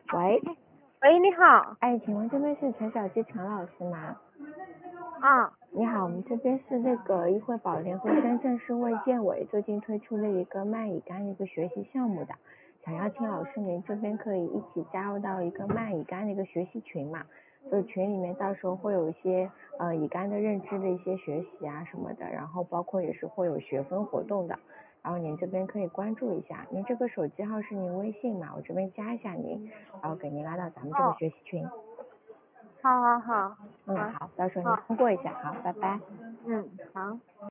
喂， 喂，你好。 哎，请问这边是陈小鸡陈老师吗？ 啊。 你好，我们这边是那个议会宝联合深圳市卫健委最近推出了一个慢乙肝的一个学习项目的，想邀请老师您这边可以一起加入到一个慢乙肝的一个学习群嘛，就群里面到时候会有一些乙肝的认知的一些学习啊什么的，然后包括也是会有学分活动的，然后您这边可以关注一下，您这个手机号是您微信嘛，我这边加一下您，然后给您拉到咱们这个哦， 学习群。 好好好。好。 好，到时候您好。 通过一下，好，拜拜。 好。